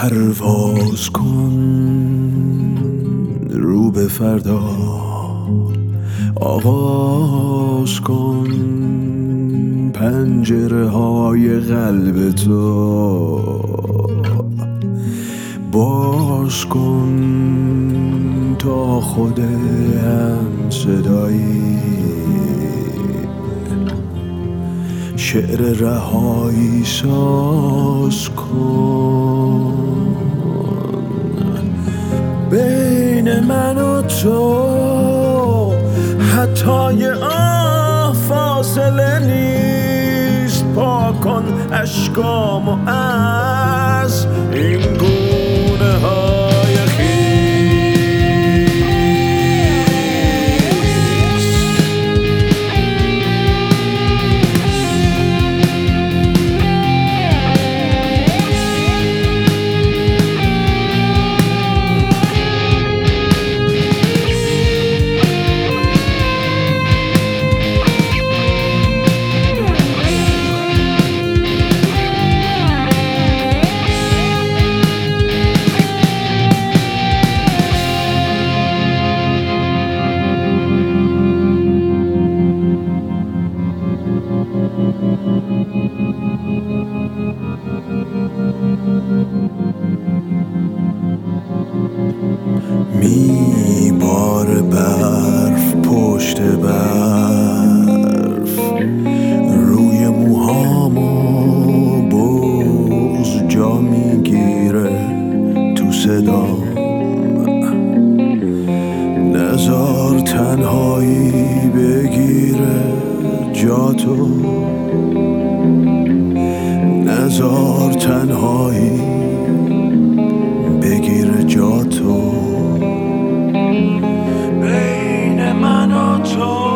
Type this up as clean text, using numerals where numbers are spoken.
پرواز کن رو به فردا، آغاز کن پنجره های قلب تو، باز کن تا خود هم صدایی، شعر رهایی ساز کن. بین من و تو حتی یه آه فاصله نیست، پاک کن اشکامو از این گونه های خیس. میبار برف پشت برف روی موهامو، بغض جا میگیره تو صدام. نزار تنهایی بگیره جاتو، نزار تنهایی بگیره جاتو. بین من و تو